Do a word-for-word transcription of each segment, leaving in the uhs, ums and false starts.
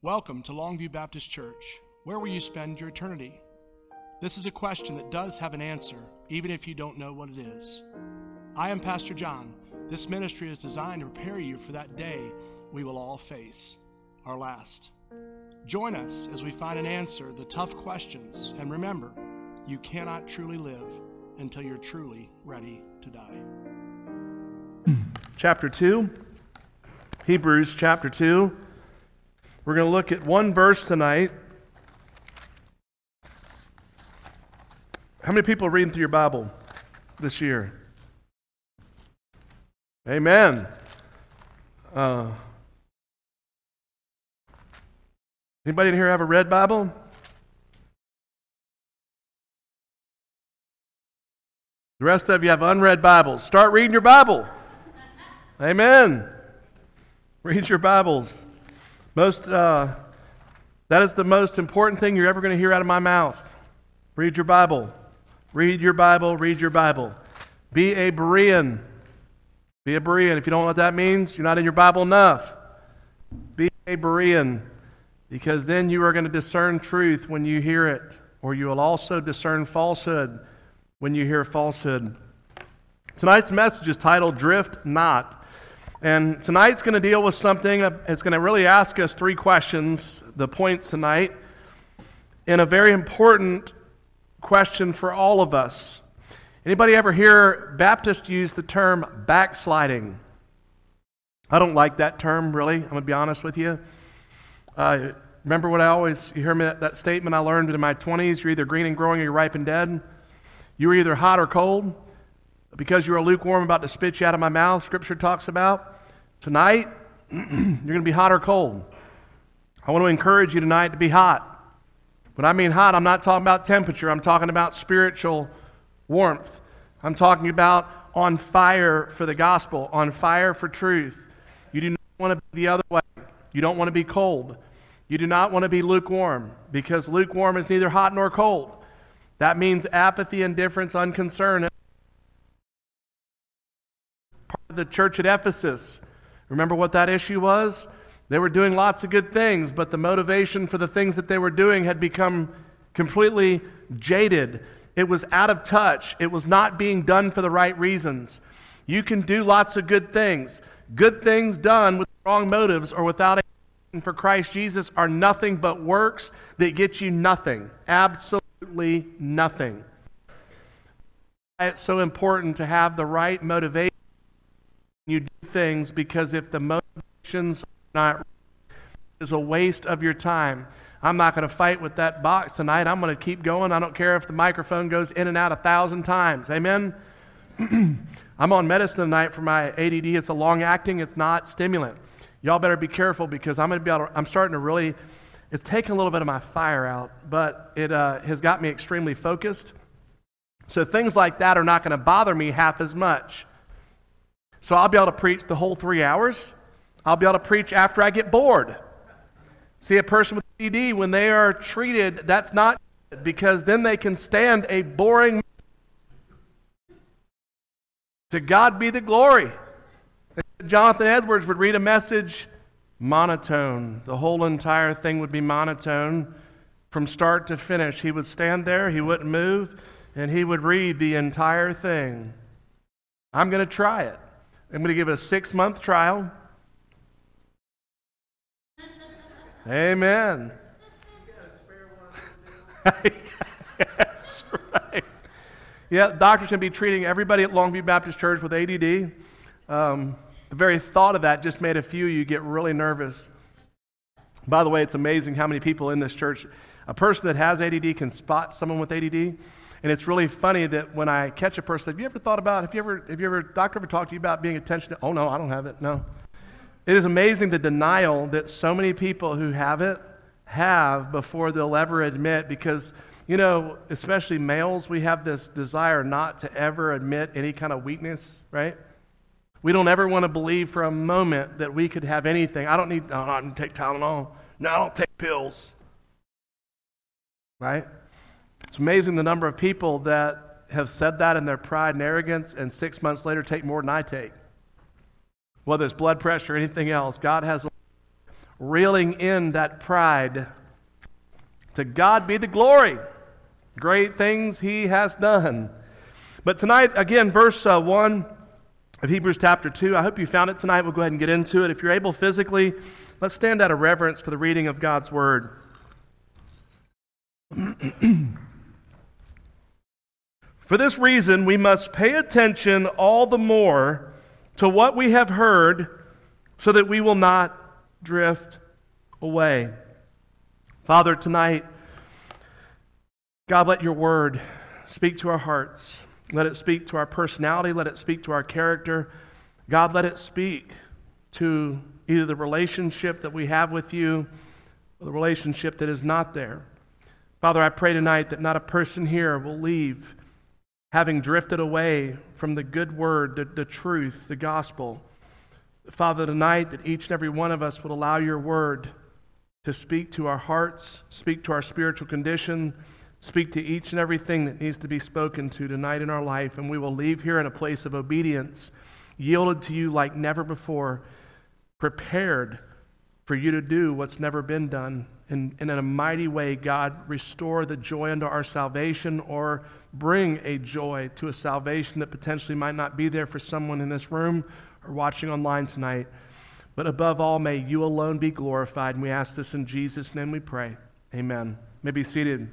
Welcome to Longview Baptist Church. Where will you spend your eternity? This is a question that does have an answer, even if you don't know what it is. I am Pastor John. This ministry is designed to prepare you for that day we will all face, our last. Join us as we find an answer to the tough questions, and remember, you cannot truly live until you're truly ready to die. Chapter two, Hebrews chapter two. We're going to look at one verse tonight. How many people are reading through your Bible this year? Amen. Uh, anybody in here have a red Bible? The rest of you have unread Bibles. Start reading your Bible. Amen. Read your Bibles. Most, uh, that is the most important thing you're ever going to hear out of my mouth. Read your Bible. Read your Bible. Read your Bible. Be a Berean. Be a Berean. If you don't know what that means, you're not in your Bible enough. Be a Berean, because then you are going to discern truth when you hear it, or you will also discern falsehood when you hear falsehood. Tonight's message is titled Drift Not. And tonight's going to deal with something that's going to really ask us three questions, the points tonight, and a very important question for all of us. Anybody ever hear Baptists use the term backsliding? I don't like that term, really. I'm going to be honest with you. Uh, remember what I always, you hear me, that, that statement I learned in my twenties, you're either green and growing or you're ripe and dead. You were either hot or cold. Because you are lukewarm, about to spit you out of my mouth, Scripture talks about. Tonight, you're going to be hot or cold. I want to encourage you tonight to be hot. When I mean hot, I'm not talking about temperature. I'm talking about spiritual warmth. I'm talking about on fire for the gospel, on fire for truth. You do not want to be the other way. You don't want to be cold. You do not want to be lukewarm, because lukewarm is neither hot nor cold. That means apathy, indifference, unconcern. Part of the church at Ephesus, remember what that issue was? They were doing lots of good things, but the motivation for the things that they were doing had become completely jaded. It was out of touch. It was not being done for the right reasons. You can do lots of good things. Good things done with wrong motives or without a for Christ Jesus are nothing but works that get you nothing. Absolutely nothing. It's so important to have the right motivation. You do things, because if the motivations are not right, it's a waste of your time. I'm not going to fight with that box tonight. I'm going to keep going. I don't care if the microphone goes in and out a thousand times. Amen? I'm on medicine tonight for my A D D. It's a long-acting. It's not stimulant. Y'all better be careful, because I'm going to be able to, I'm starting to really, it's taking a little bit of my fire out, but it uh, has got me extremely focused. So things like that are not going to bother me half as much. So I'll be able to preach the whole three hours. I'll be able to preach after I get bored. See, a person with A D D, when they are treated, that's not good, because then they can stand a boring. To God be the glory. Jonathan Edwards would read a message monotone. The whole entire thing would be monotone from start to finish. He would stand there, he wouldn't move, and he would read the entire thing. I'm going to try it. I'm going to give it a six-month trial. Amen. That's right. Yeah, doctors can be treating everybody at Longview Baptist Church with A D D. Um, the very thought of that just made a few of you get really nervous. By the way, it's amazing how many people in this church, a person that has A D D can spot someone with A D D. And it's really funny that when I catch a person, have you ever thought about, have you ever, have you ever, doctor ever talked to you about being attention to, oh no, I don't have it, no. It is amazing the denial that so many people who have it have before they'll ever admit, because, you know, especially males, we have this desire not to ever admit any kind of weakness, right? We don't ever want to believe for a moment that we could have anything. I don't need, oh, I don't take Tylenol. No, I don't take pills. Right? It's amazing the number of people that have said that in their pride and arrogance, and six months later take more than I take. Whether it's blood pressure or anything else, God has. reeling in that pride. To God be the glory. Great things he has done. But tonight, again, verse uh, one of Hebrews chapter two, I hope you found it tonight. We'll go ahead and get into it. If you're able physically, let's stand out of reverence for the reading of God's word. For this reason, we must pay attention all the more to what we have heard, so that we will not drift away. Father, tonight, God, let your word speak to our hearts. Let it speak to our personality. Let it speak to our character. God, let it speak to either the relationship that we have with you or the relationship that is not there. Father, I pray tonight that not a person here will leave having drifted away from the good word, the, the truth, the gospel. Father, tonight that each and every one of us would allow your word to speak to our hearts, speak to our spiritual condition, speak to each and everything that needs to be spoken to tonight in our life, and we will leave here in a place of obedience, yielded to you like never before, prepared for you to do what's never been done. And, and in a mighty way, God, restore the joy unto our salvation, or bring a joy to a salvation that potentially might not be there for someone in this room or watching online tonight. But above all, may you alone be glorified. And we ask this in Jesus' name we pray. Amen. You may be seated.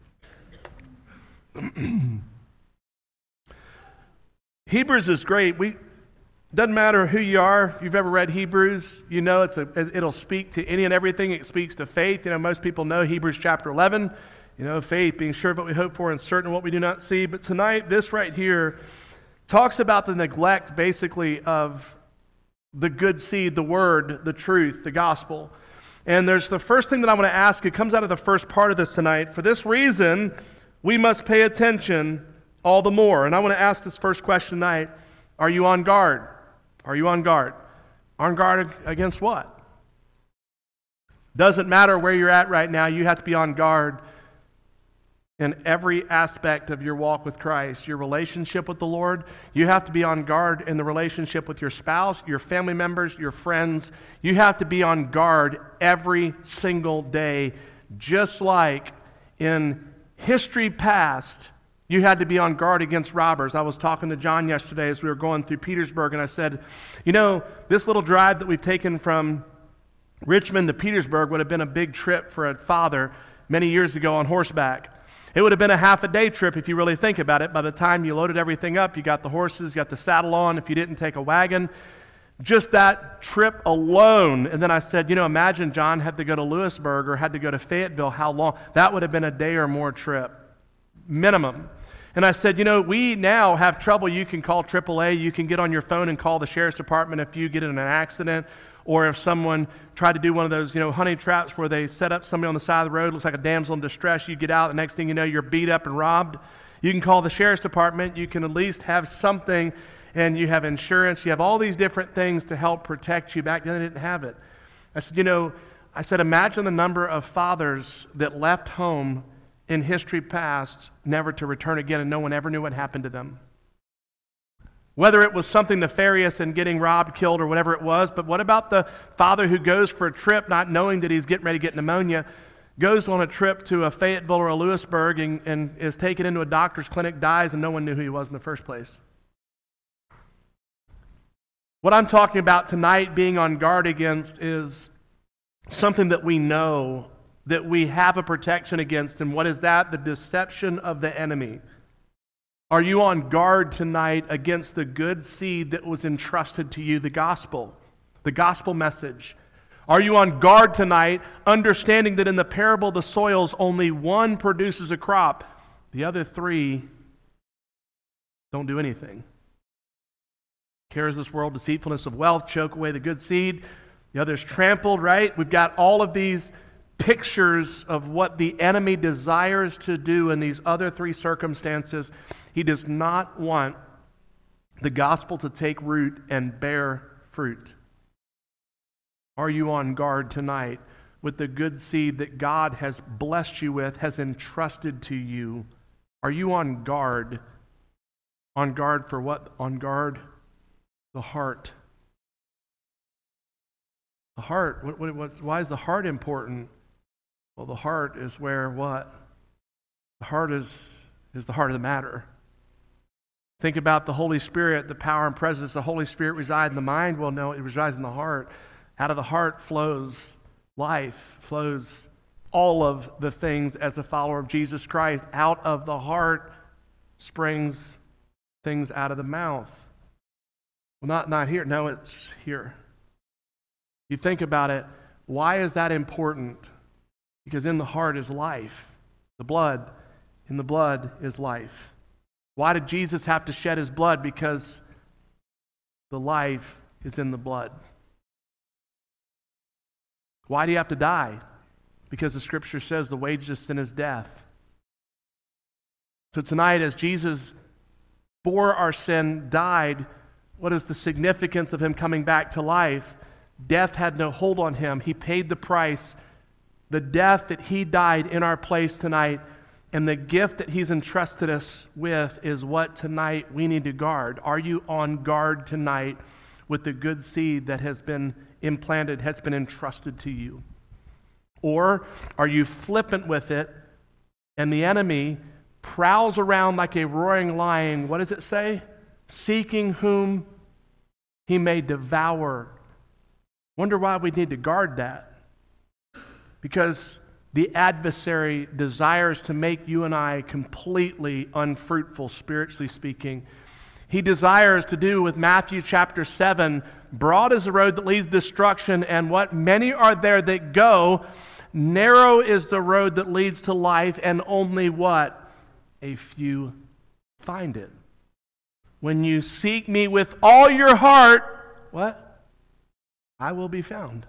Hebrews is great. We doesn't matter who you are. If you've ever read Hebrews, you know it's a, it'll speak to any and everything. It speaks to faith. You know, most people know Hebrews chapter eleven. You know, faith, being sure of what we hope for and certain of what we do not see. But tonight, this right here talks about the neglect, basically, of the good seed, the word, the truth, the gospel. And there's the first thing that I want to ask. It comes out of the first part of this tonight. For this reason, we must pay attention all the more. And I want to ask this first question tonight. Are you on guard? Are you on guard? On guard against what? Doesn't matter where you're at right now. You have to be on guard in every aspect of your walk with Christ. Your relationship with the Lord, you have to be on guard in the relationship with your spouse, your family members, your friends. You have to be on guard every single day, just like in history past, you had to be on guard against robbers. I was talking to John yesterday as we were going through Petersburg, and I said, you know, this little drive that we've taken from Richmond to Petersburg would have been a big trip for a father many years ago on horseback. It would have been a half a day trip if you really think about it. By the time you loaded everything up, you got the horses, you got the saddle on, if you didn't take a wagon, just that trip alone. And then I said, you know, imagine John had to go to Lewisburg or had to go to Fayetteville, how long? That would have been a day or more trip, minimum. And I said, you know, we now have trouble. You can call triple A, you can get on your phone and call the sheriff's department if you get in an accident, or if someone tried to do one of those, you know, honey traps where they set up somebody on the side of the road, looks like a damsel in distress, you get out, the next thing you know, you're beat up and robbed. You can call the sheriff's department, you can at least have something, and you have insurance, you have all these different things to help protect you. Back then they didn't have it. I said, you know, I said, imagine the number of fathers that left home in history past, never to return again, and no one ever knew what happened to them. Whether it was something nefarious and getting robbed, killed, or whatever it was, but what about the father who goes for a trip not knowing that he's getting ready to get pneumonia, goes on a trip to a Fayetteville or a Lewisburg and, and is taken into a doctor's clinic, dies, and no one knew who he was in the first place? What I'm talking about tonight, being on guard against, is something that we know that we have a protection against. And what is that? The deception of the enemy. Are you on guard tonight against the good seed that was entrusted to you, the gospel, the gospel message? Are you on guard tonight, understanding that in the parable of the soils, only one produces a crop, the other three don't do anything? Cares of this world, deceitfulness of wealth, choke away the good seed. The other's trampled, right? We've got all of these pictures of what the enemy desires to do in these other three circumstances. He does not want the gospel to take root and bear fruit. Are you on guard tonight with the good seed that God has blessed you with, has entrusted to you? Are you on guard? On guard for what? On guard the heart. The heart, what, what, what, why is the heart important? Well, the heart is where what? The heart is, is the heart of the matter. Think about the Holy Spirit, the power and presence. The Holy Spirit reside in the mind. Well, no, it resides in the heart. Out of the heart flows life, flows all of the things as a follower of Jesus Christ. Out of the heart springs things out of the mouth. Well, not, not here. No, it's here. You think about it, why is that important? Because in the heart is life. The blood, in the blood is life. Why did Jesus have to shed his blood? Because the life is in the blood. Why do you have to die? Because the scripture says the wages of sin is death. So tonight, as Jesus bore our sin, died, what is the significance of him coming back to life? Death had no hold on him. He paid the price. The death that he died in our place tonight, and the gift that he's entrusted us with is what tonight we need to guard. Are you on guard tonight with the good seed that has been implanted, has been entrusted to you? Or are you flippant with it, and the enemy prowls around like a roaring lion, what does it say? Seeking whom he may devour. Wonder why we need to guard that. Because the adversary desires to make you and I completely unfruitful, spiritually speaking. He desires to do with Matthew chapter seven, broad is the road that leads to destruction, and what many are there that go, narrow is the road that leads to life, and only what? A few find it. When you seek me with all your heart, what? I will be found.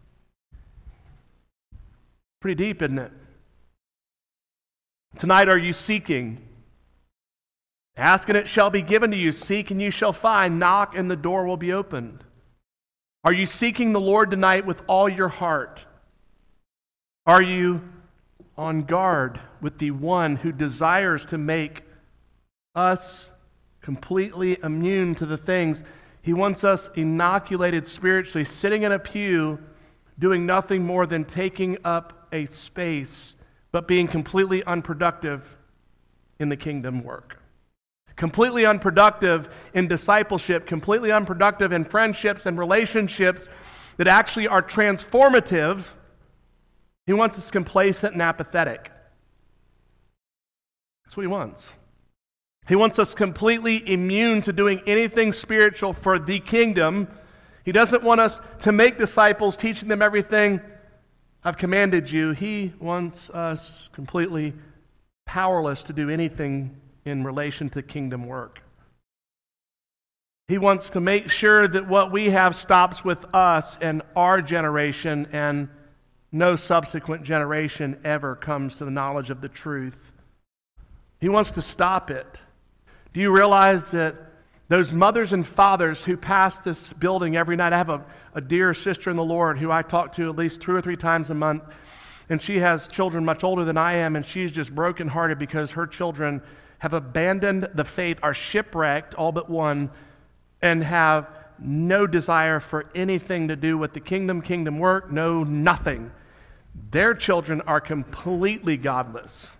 Pretty deep, isn't it? Tonight, are you seeking? Ask and it shall be given to you. Seek and you shall find. Knock and the door will be opened. Are you seeking the Lord tonight with all your heart? Are you on guard with the one who desires to make us completely immune to the things? He wants us inoculated spiritually, sitting in a pew, doing nothing more than taking up a space, but being completely unproductive in the kingdom work. Completely unproductive in discipleship, completely unproductive in friendships and relationships that actually are transformative. He wants us complacent and apathetic. That's what he wants. He wants us completely immune to doing anything spiritual for the kingdom. He doesn't want us to make disciples, teaching them everything I've commanded you. He wants us completely powerless to do anything in relation to kingdom work. He wants to make sure that what we have stops with us and our generation, and no subsequent generation ever comes to the knowledge of the truth. He wants to stop it. Do you realize that those mothers and fathers who pass this building every night, I have a, a dear sister in the Lord who I talk to at least two or three times a month, and she has children much older than I am, and she's just brokenhearted because her children have abandoned the faith, are shipwrecked, all but one, and have no desire for anything to do with the kingdom, kingdom work, no nothing. Their children are completely godless.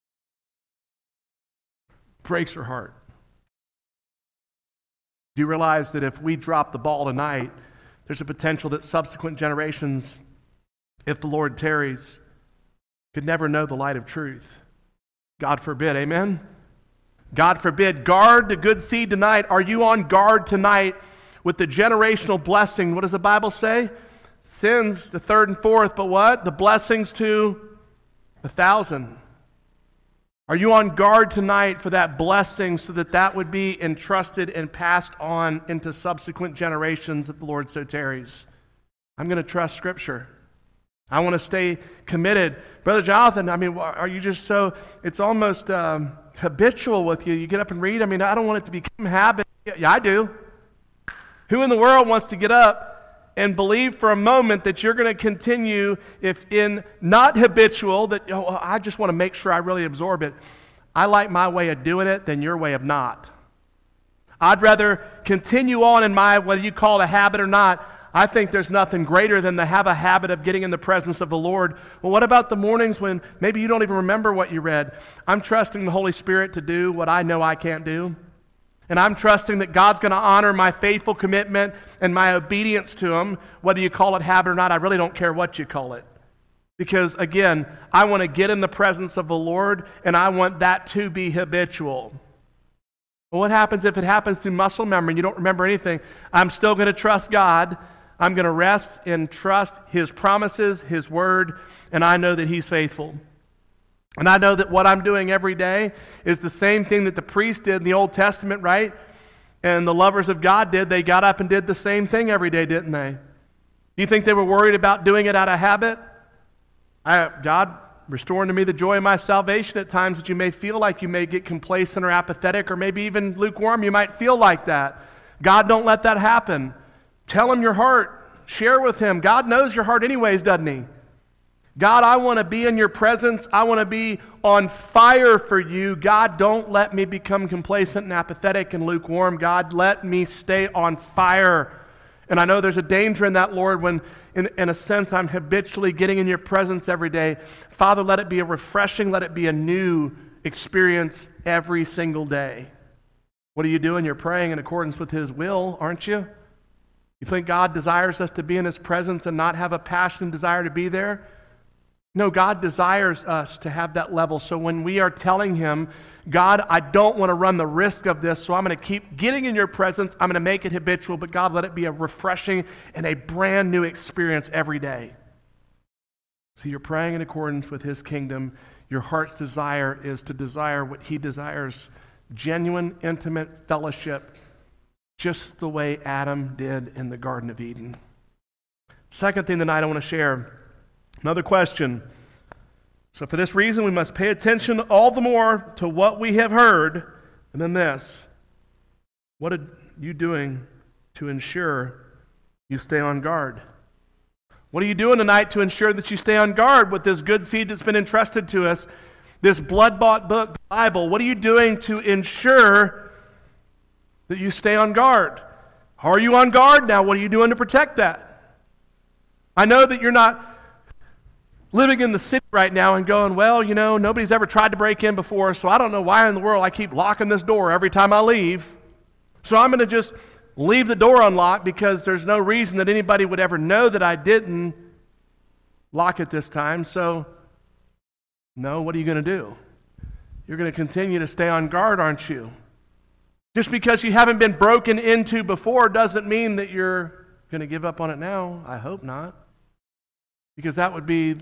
Breaks her heart. Do you realize that if we drop the ball tonight, there's a potential that subsequent generations, if the Lord tarries, could never know the light of truth? God forbid, amen? God forbid. Guard the good seed tonight. Are you on guard tonight with the generational blessing? What does the Bible say? Sins, the third and fourth, but what? The blessings to a thousand. Are you on guard tonight for that blessing so that that would be entrusted and passed on into subsequent generations if the Lord so tarries? I'm going to trust Scripture. I want to stay committed. Brother Jonathan, I mean, are you just so, it's almost um, habitual with you. You get up and read. I mean, I don't want it to become a habit. Yeah, I do. Who in the world wants to get up and believe for a moment that you're going to continue, if in not habitual, that oh, I just want to make sure I really absorb it. I like my way of doing it than your way of not. I'd rather continue on in my, whether you call it a habit or not, I think there's nothing greater than to have a habit of getting in the presence of the Lord. Well, what about the mornings when maybe you don't even remember what you read? I'm trusting the Holy Spirit to do what I know I can't do. And I'm trusting that God's going to honor my faithful commitment and my obedience to Him, whether you call it habit or not. I really don't care what you call it. Because, again, I want to get in the presence of the Lord, and I want that to be habitual. Well, what happens if it happens through muscle memory and you don't remember anything? I'm still going to trust God. I'm going to rest and trust His promises, His word, and I know that He's faithful. And I know that what I'm doing every day is the same thing that the priest did in the Old Testament, right? And the lovers of God did. They got up and did the same thing every day, didn't they? Do you think they were worried about doing it out of habit? I, God, restore unto me the joy of my salvation. At times that you may feel like you may get complacent or apathetic or maybe even lukewarm. You might feel like that. God, don't let that happen. Tell Him your heart. Share with Him. God knows your heart anyways, doesn't He? God, I want to be in your presence. I want to be on fire for you. God, don't let me become complacent and apathetic and lukewarm. God, let me stay on fire. And I know there's a danger in that, Lord, when in, in a sense I'm habitually getting in your presence every day. Father, let it be a refreshing, let it be a new experience every single day. What are you doing? You're praying in accordance with His will, aren't you? You think God desires us to be in His presence and not have a passion and desire to be there? No, God desires us to have that level. So when we are telling Him, God, I don't want to run the risk of this, so I'm going to keep getting in your presence. I'm going to make it habitual, but God, let it be a refreshing and a brand new experience every day. So you're praying in accordance with His kingdom. Your heart's desire is to desire what He desires, genuine, intimate fellowship, just the way Adam did in the Garden of Eden. Second thing tonight I want to share. Another question. So for this reason, we must pay attention all the more to what we have heard. And then this. What are you doing to ensure you stay on guard? What are you doing tonight to ensure that you stay on guard with this good seed that's been entrusted to us, this blood-bought book, the Bible? What are you doing to ensure that you stay on guard? Are you on guard now? What are you doing to protect that? I know that you're not living in the city right now and going, well, you know, nobody's ever tried to break in before, so I don't know why in the world I keep locking this door every time I leave. So I'm going to just leave the door unlocked because there's no reason that anybody would ever know that I didn't lock it this time. So, no, what are you going to do? You're going to continue to stay on guard, aren't you? Just because you haven't been broken into before doesn't mean that you're going to give up on it now. I hope not. Because that would be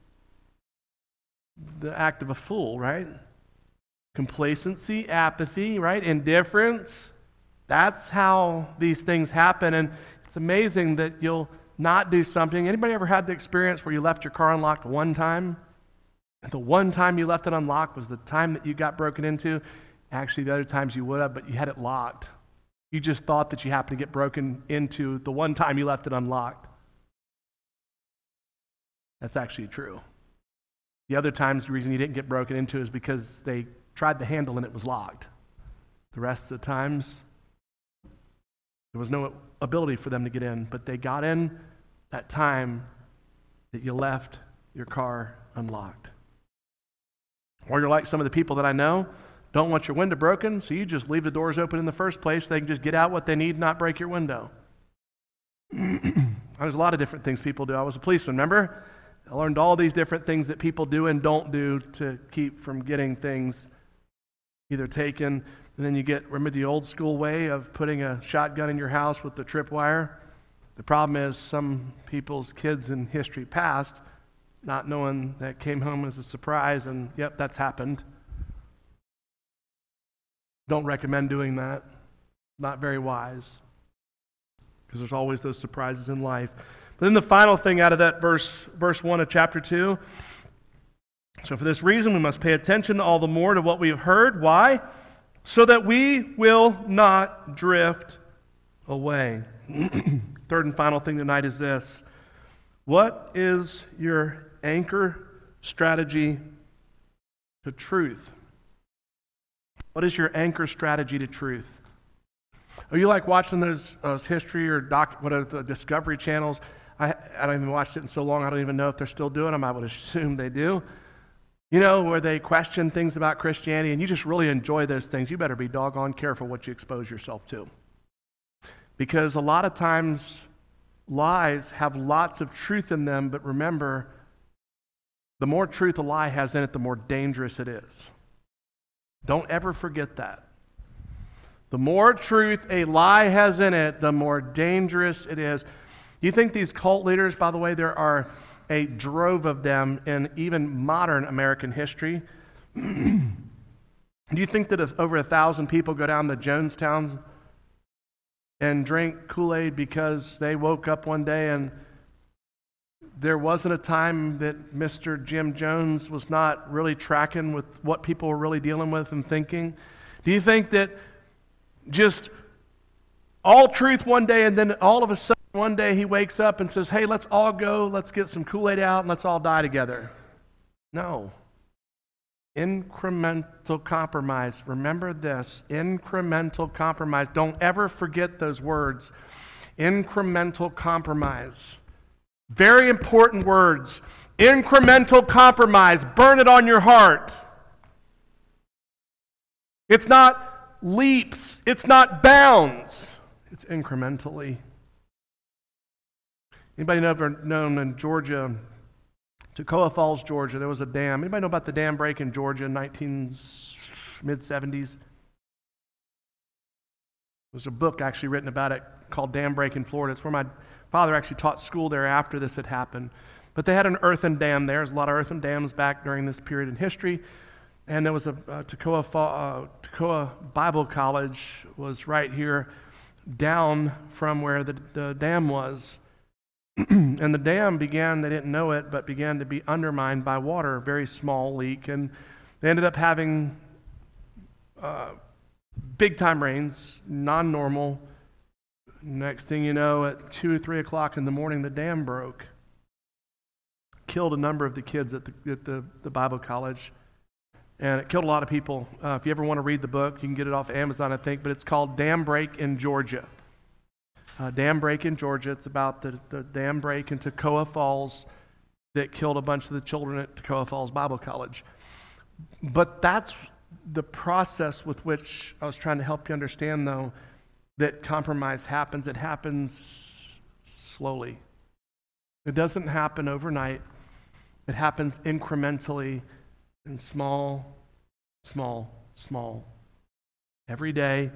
the act of a fool, right? Complacency, apathy, right? Indifference. That's how these things happen. And it's amazing that you'll not do something. Anybody ever had the experience where you left your car unlocked one time? And the one time you left it unlocked was the time that you got broken into. Actually, the other times you would have, but you had it locked. You just thought that you happened to get broken into the one time you left it unlocked. That's actually true. The other times, the reason you didn't get broken into is because they tried the handle and it was locked. The rest of the times, there was no ability for them to get in, but they got in that time that you left your car unlocked. Or you're like some of the people that I know, don't want your window broken, so you just leave the doors open in the first place. They can just get out what they need and not break your window. There's a lot of different things people do. I was a policeman, remember? I learned all these different things that people do and don't do to keep from getting things either taken. And then you get, remember the old school way of putting a shotgun in your house with the tripwire? The problem is some people's kids in history past, not knowing that came home as a surprise, and yep, that's happened. Don't recommend doing that. Not very wise. Because there's always those surprises in life. But then the final thing out of that verse, verse one of chapter two. So for this reason, we must pay attention all the more to what we have heard. Why? So that we will not drift away. Third and final thing tonight is this. What is your anchor strategy to truth? What is your anchor strategy to truth? Are you like watching those, those history or doc, what are the Discovery channels? I, I don't even watched it in so long, I don't even know if they're still doing them. I would assume they do. You know, where they question things about Christianity, and you just really enjoy those things. You better be doggone careful what you expose yourself to. Because a lot of times, lies have lots of truth in them, but remember, the more truth a lie has in it, the more dangerous it is. Don't ever forget that. The more truth a lie has in it, the more dangerous it is. You think these cult leaders, by the way, there are a drove of them in even modern American history. Do you think that if over a thousand people go down to Jonestown and drink Kool-Aid because they woke up one day and there wasn't a time that Mister Jim Jones was not really tracking with what people were really dealing with and thinking? Do you think that just all truth one day and then all of a sudden one day he wakes up and says, hey, let's all go, let's get some Kool-Aid out and let's all die together? No. Incremental compromise. Remember this, incremental compromise. Don't ever forget those words. Incremental compromise. Very important words. Incremental compromise. Burn it on your heart. It's not leaps. It's not bounds. It's incrementally. Anybody ever known in Georgia, Toccoa Falls, Georgia, there was a dam. Anybody know about the dam break in Georgia in nineteen mid seventies? There's a book actually written about it called Dam Break in Florida. It's where my father actually taught school there after this had happened. But they had an earthen dam there. There's a lot of earthen dams back during this period in history. And there was a uh, Toccoa, uh, Toccoa Bible College was right here down from where the, the dam was. And the dam began, they didn't know it, but began to be undermined by water, a very small leak. And they ended up having uh, big-time rains, non-normal. Next thing you know, at two or three o'clock in the morning, the dam broke. Killed a number of the kids at the, at the, the Bible college. And it killed a lot of people. Uh, if you ever want to read the book, you can get it off Amazon, I think, but it's called Dam Break in Georgia. Uh, dam break in Georgia. It's about the, the dam break in Toccoa Falls that killed a bunch of the children at Toccoa Falls Bible College. But that's the process with which I was trying to help you understand, though, that compromise happens. It happens slowly. It doesn't happen overnight. It happens incrementally and small, small, small. Every day.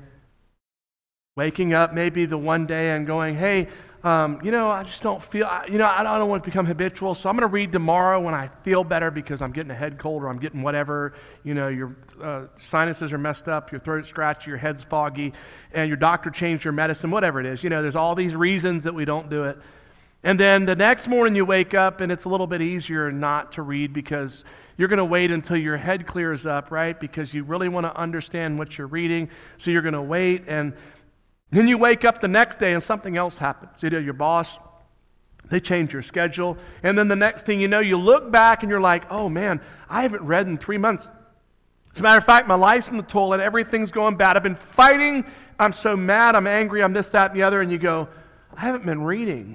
Waking up maybe the one day and going, hey, um, you know, I just don't feel, you know, I don't want to become habitual, so I'm going to read tomorrow when I feel better because I'm getting a head cold or I'm getting whatever, you know, your uh, sinuses are messed up, your throat's scratchy, your head's foggy, and your doctor changed your medicine, whatever it is. You know, there's all these reasons that we don't do it. And then the next morning you wake up and it's a little bit easier not to read because you're going to wait until your head clears up, right? Because you really want to understand what you're reading, so you're going to wait. And then you wake up the next day and something else happens. You know, your boss, they change your schedule. And then the next thing you know, you look back and you're like, oh man, I haven't read in three months. As a matter of fact, my life's in the toilet. Everything's going bad. I've been fighting. I'm so mad. I'm angry. I'm this, that, and the other. And you go, I haven't been reading.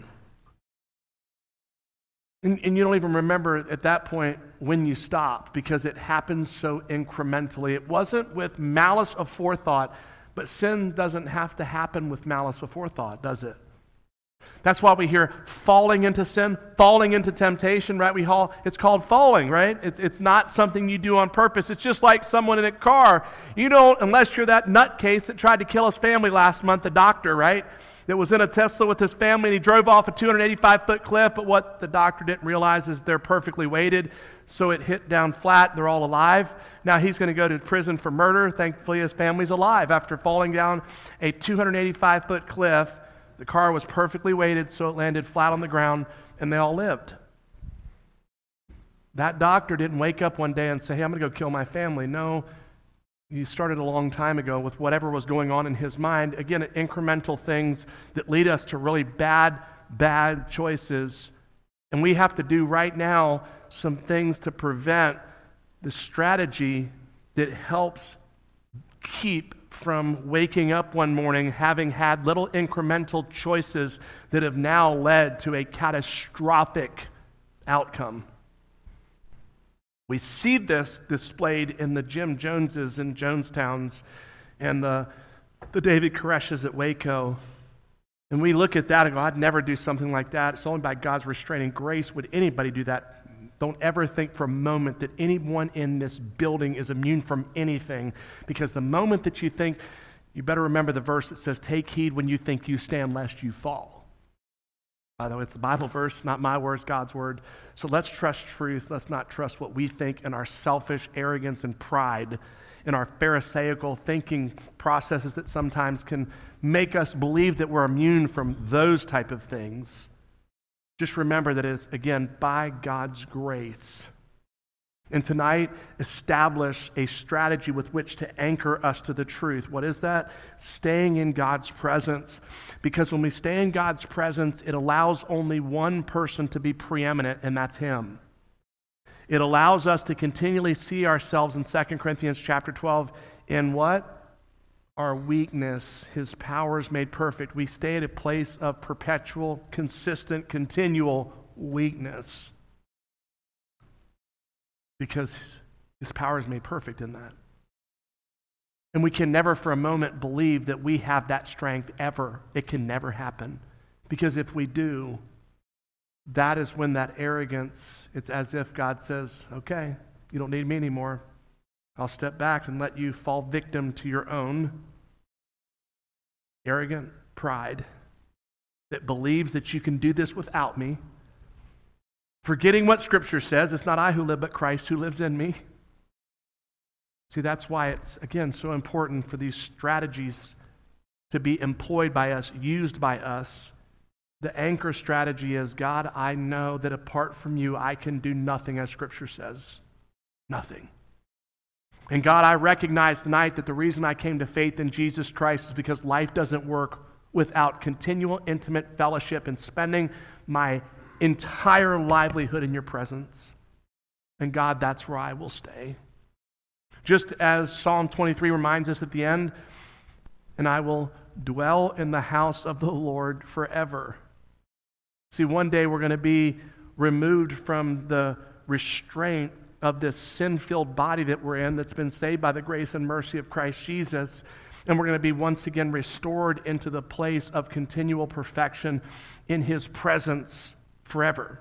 And, and you don't even remember at that point when you stopped because it happens so incrementally. It wasn't with malice aforethought. But sin doesn't have to happen with malice aforethought, does it? That's why we hear falling into sin, falling into temptation, right? We all, it's called falling, right? It's, it's not something you do on purpose. It's just like someone in a car. You don't, unless you're that nutcase that tried to kill his family last month, the doctor, right? That was in a Tesla with his family and he drove off a two hundred eighty-five foot cliff, but what the doctor didn't realize is they're perfectly weighted, so it hit down flat, they're all alive. Now he's going to go to prison for murder. Thankfully his family's alive after falling down a two hundred eighty-five foot cliff. The car was perfectly weighted, so it landed flat on the ground, and they all lived. That doctor didn't wake up one day and say, hey, I'm going to go kill my family. No, he started a long time ago with whatever was going on in his mind. Again, incremental things that lead us to really bad, bad choices. And we have to do right now some things to prevent the strategy that helps keep from waking up one morning having had little incremental choices that have now led to a catastrophic outcome. We see this displayed in the Jim Joneses and Jonestowns and the, the David Koreshes at Waco. And we look at that and go, I'd never do something like that. It's only by God's restraining grace would anybody do that. Don't ever think for a moment that anyone in this building is immune from anything, because the moment that you think, you better remember the verse that says, take heed when you think you stand lest you fall. By the way, it's the Bible verse, not my words, God's word. So let's trust truth. Let's not trust what we think in our selfish arrogance and pride, in our pharisaical thinking processes that sometimes can make us believe that we're immune from those type of things. Just remember that it is, again, by God's grace. And tonight, establish a strategy with which to anchor us to the truth. What is that? Staying in God's presence. Because when we stay in God's presence, it allows only one person to be preeminent, and that's Him. It allows us to continually see ourselves in Second Corinthians chapter twelve in what? Our weakness. His power is made perfect. We stay at a place of perpetual, consistent, continual weakness. Because His power is made perfect in that. And we can never for a moment believe that we have that strength ever. It can never happen. Because if we do, that is when that arrogance, it's as if God says, okay, you don't need me anymore. I'll step back and let you fall victim to your own arrogant pride that believes that you can do this without me. Forgetting what Scripture says, it's not I who live, but Christ who lives in me. See, that's why it's, again, so important for these strategies to be employed by us, used by us. The anchor strategy is, God, I know that apart from you, I can do nothing, as Scripture says. Nothing. And God, I recognize tonight that the reason I came to faith in Jesus Christ is because life doesn't work without continual intimate fellowship and spending my entire livelihood in your presence. And God, that's where I will stay. Just as Psalm twenty-three reminds us at the end, and I will dwell in the house of the Lord forever. See, one day we're going to be removed from the restraint of this sin-filled body that we're in that's been saved by the grace and mercy of Christ Jesus. And we're going to be once again restored into the place of continual perfection in His presence forever.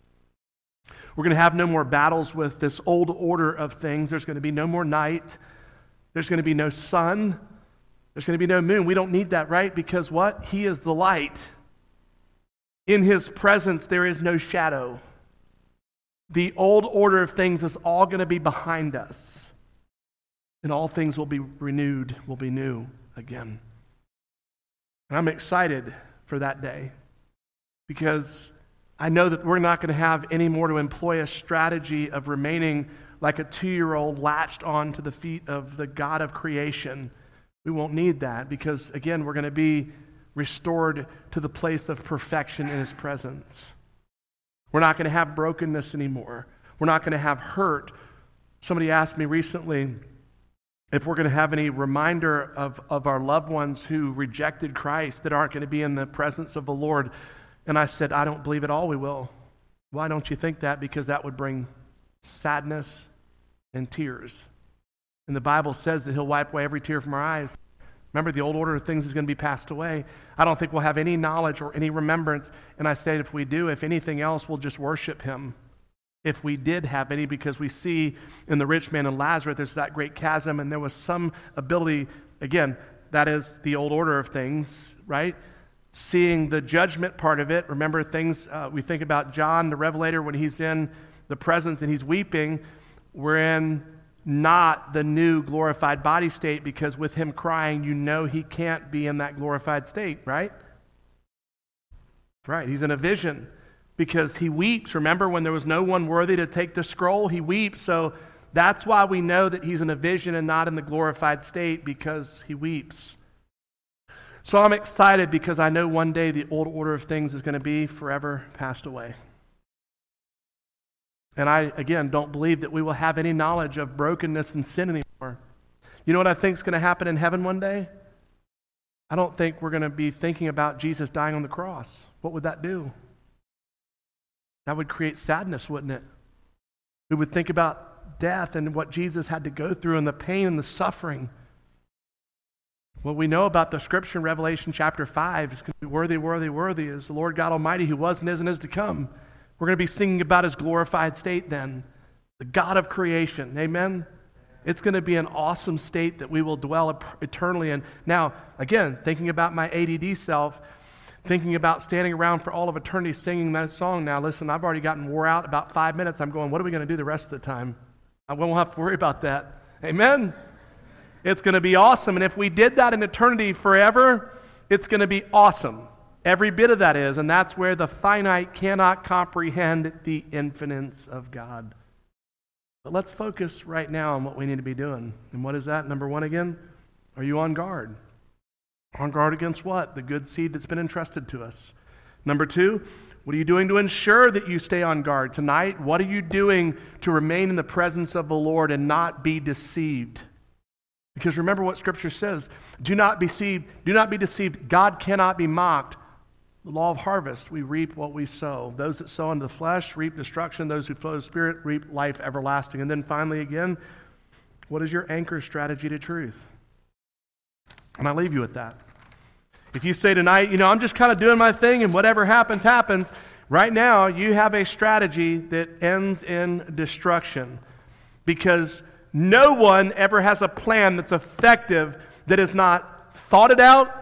We're going to have no more battles with this old order of things. There's going to be no more night. There's going to be no sun. There's going to be no moon. We don't need that, right? Because what? He is the light. In His presence, there is no shadow. The old order of things is all going to be behind us. And all things will be renewed, will be new again. And I'm excited for that day, because I know that we're not going to have any more to employ a strategy of remaining like a two-year-old latched on to the feet of the God of creation. We won't need that, because, again, we're going to be restored to the place of perfection in His presence. We're not going to have brokenness anymore. We're not going to have hurt. Somebody asked me recently if we're going to have any reminder of, of our loved ones who rejected Christ that aren't going to be in the presence of the Lord. And I said, I don't believe at all we will. Why don't you think that? Because that would bring sadness and tears. And the Bible says that He'll wipe away every tear from our eyes. Remember, the old order of things is going to be passed away. I don't think we'll have any knowledge or any remembrance. And I said, if we do, if anything else, we'll just worship Him. If we did have any, because we see in the rich man and Lazarus, there's that great chasm, and there was some ability, again, that is the old order of things, right? Seeing the judgment part of it. Remember things, uh, we think about John, the Revelator, when he's in the presence and he's weeping. We're in not the new glorified body state, because with him crying, you know he can't be in that glorified state, right? Right, he's in a vision because he weeps. Remember when there was no one worthy to take the scroll? He weeps. So that's why we know that he's in a vision and not in the glorified state, because he weeps. So I'm excited because I know one day the old order of things is going to be forever passed away. And I, again, don't believe that we will have any knowledge of brokenness and sin anymore. You know what I think is going to happen in heaven one day? I don't think we're going to be thinking about Jesus dying on the cross. What would that do? That would create sadness, wouldn't it? We would think about death and what Jesus had to go through and the pain and the suffering. What we know about the scripture in Revelation chapter five is going to be worthy, worthy, worthy is the Lord God Almighty who was and is and is to come. We're going to be singing about his glorified state then, the God of creation. Amen? It's going to be an awesome state that we will dwell eternally in. Now, again, thinking about my A D D self, thinking about standing around for all of eternity singing that song. Now, listen, I've already gotten wore out about five minutes. I'm going, what are we going to do the rest of the time? I won't have to worry about that. Amen? It's going to be awesome. And if we did that in eternity forever, it's going to be awesome. Every bit of that is. And that's where the finite cannot comprehend the infinite of God. But let's focus right now on what we need to be doing. And what is that? Number one again, are you on guard? On guard against what? The good seed that's been entrusted to us. Number two, what are you doing to ensure that you stay on guard? Tonight, what are you doing to remain in the presence of the Lord and not be deceived? Because remember what Scripture says, do not be deceived, do not be deceived. God cannot be mocked. The law of harvest, we reap what we sow. Those that sow into the flesh reap destruction. Those who flow to the Spirit reap life everlasting. And then finally again, what is your anchor strategy to truth? And I leave you with that. If you say tonight, you know, I'm just kind of doing my thing and whatever happens, happens. Right now, you have a strategy that ends in destruction. Because no one ever has a plan that's effective that is not thought it out,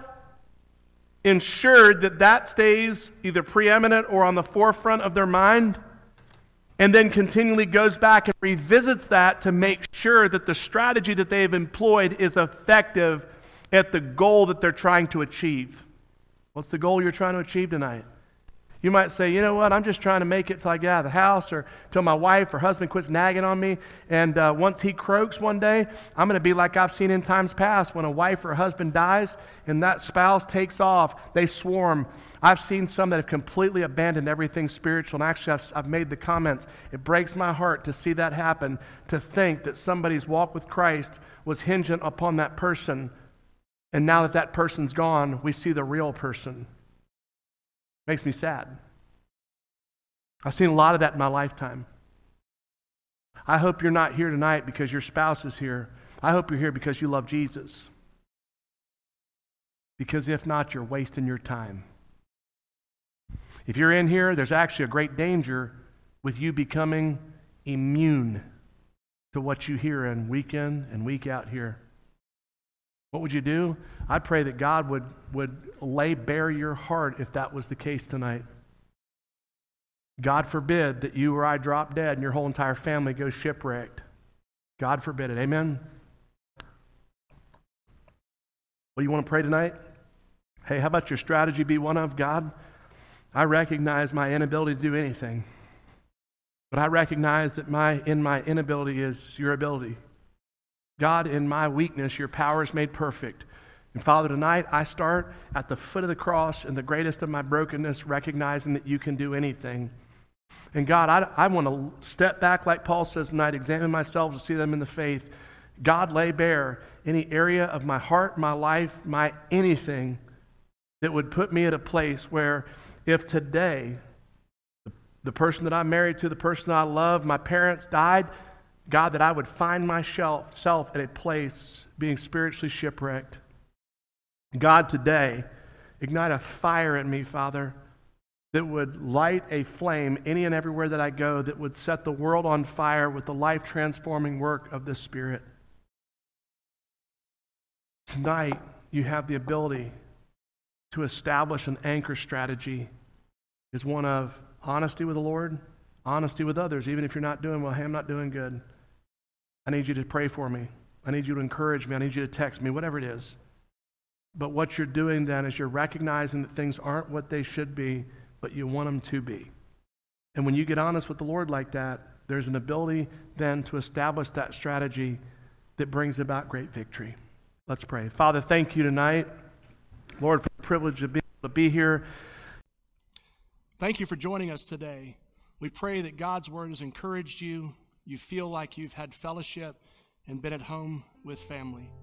ensured that that stays either preeminent or on the forefront of their mind, and then continually goes back and revisits that to make sure that the strategy that they have employed is effective at the goal that they're trying to achieve. What's the goal you're trying to achieve tonight? You might say, you know what, I'm just trying to make it till I get out of the house or till my wife or husband quits nagging on me. And uh, once he croaks one day, I'm going to be like I've seen in times past when a wife or a husband dies and that spouse takes off. They swarm. I've seen some that have completely abandoned everything spiritual. And actually, I've, I've made the comments. It breaks my heart to see that happen, to think that somebody's walk with Christ was hinging upon that person. And now that that person's gone, we see the real person. Makes me sad. I've seen a lot of that in my lifetime. I hope you're not here tonight because your spouse is here. I hope you're here because you love Jesus. Because if not, you're wasting your time. If you're in here, there's actually a great danger with you becoming immune to what you hear in week in and week out here. What would you do? I pray that God would, would lay bare your heart if that was the case tonight. God forbid that you or I drop dead and your whole entire family goes shipwrecked. God forbid it. Amen? Well, you want to pray tonight? Hey, how about your strategy be one of, God, I recognize my inability to do anything. But I recognize that my in my inability is your ability. God, in my weakness, your power is made perfect. And Father, tonight I start at the foot of the cross in the greatest of my brokenness, recognizing that you can do anything. And God, I, I want to step back like Paul says tonight, examine myself to see them in the faith. God, lay bare any area of my heart, my life, my anything that would put me at a place where if today the, the person that I'm married to, the person that I love, my parents died, God, that I would find myself self at a place being spiritually shipwrecked. God, today, ignite a fire in me, Father, that would light a flame any and everywhere that I go, that would set the world on fire with the life-transforming work of the Spirit. Tonight, you have the ability to establish an anchor strategy is one of honesty with the Lord, honesty with others, even if you're not doing well. Hey, I'm not doing good. I need you to pray for me. I need you to encourage me. I need you to text me, whatever it is. But what you're doing then is you're recognizing that things aren't what they should be, but you want them to be. And when you get honest with the Lord like that, there's an ability then to establish that strategy that brings about great victory. Let's pray. Father, thank you tonight, Lord, for the privilege of being able to be here. Thank you for joining us today. We pray that God's word has encouraged you. You feel like you've had fellowship and been at home with family.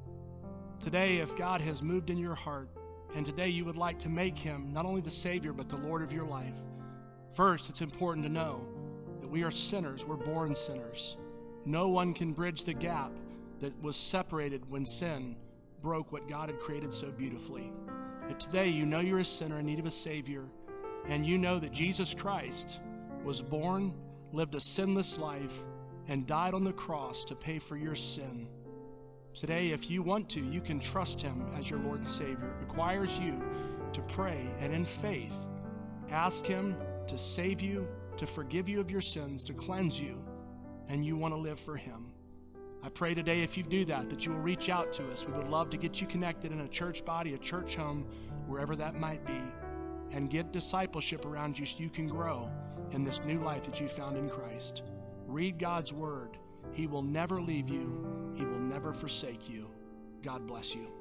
Today, if God has moved in your heart, and today you would like to make him not only the Savior, but the Lord of your life, first, it's important to know that we are sinners. We're born sinners. No one can bridge the gap that was separated when sin broke what God had created so beautifully. If today you know you're a sinner in need of a Savior, and you know that Jesus Christ was born, lived a sinless life, and died on the cross to pay for your sin, today, if you want to, you can trust him as your Lord and Savior. It requires you to pray and in faith ask him to save you, to forgive you of your sins, to cleanse you, and you want to live for him. I pray today, if you do that, that you will reach out to us. We would love to get you connected in a church body, a church home, wherever that might be, and get discipleship around you so you can grow in this new life that you found in Christ. Read God's word. He will never leave you. He will never forsake you. God bless you.